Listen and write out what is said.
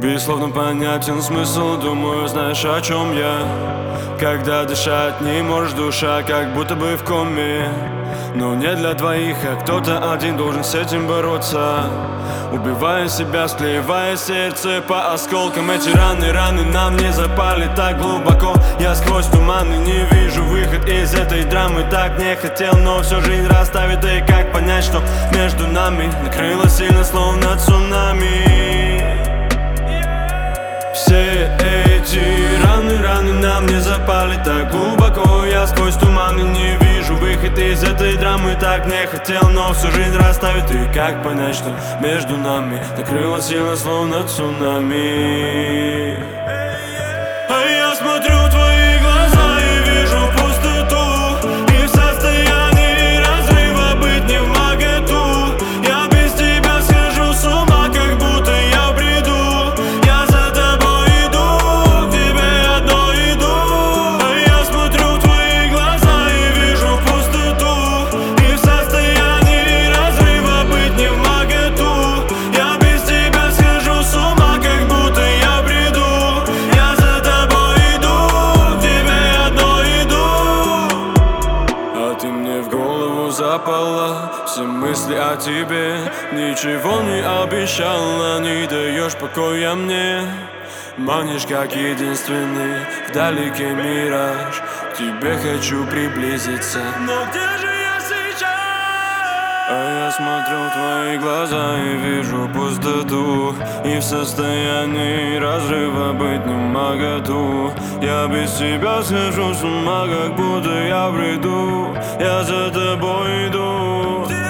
Тебе словно понятен смысл, думаю, знаешь, о чем я. Когда дышать не можешь, душа как будто бы в коме. Но не для двоих, а кто-то один должен с этим бороться. Убивая себя, склеивая сердце по осколкам. Эти раны нам не запали так глубоко. Я сквозь туманы не вижу выход из этой драмы. Так не хотел, но всю жизнь расставит. Да и как понять, что между нами накрыло сильно, словно цунами. Все эти раны нам не запали так глубоко. Я сквозь туманы не вижу выход из этой драмы. Так не хотел, но всю жизнь расставит. И как понять, что между нами накрыло сильно, словно цунами. А я смотрю в твои глаза и вижу пустоту. И в состоянии разрыва быть не в моготу. Я без тебя схожу с ума, как будто я в бреду. Я за тобой иду, к тебе одной иду. А я смотрю в твои глаза и вижу пустоту. И в состоянии разрыва быть не в моготу. Я без тебя схожу с ума, как будто я в бреду. Я за тобой иду, к тебе одной иду. А ты мне в голову запала, все мысли о тебе. Ничего не обещала, не даешь покоя мне. Манишь как единственный вдалеке мираж. К тебе хочу приблизиться, но где же я сейчас? А я смотрю в твои глаза и вижу пустоту. И в состоянии разрыва быть не моготу. Я без тебя схожу с ума, как будто я в бреду. Я за тобой иду.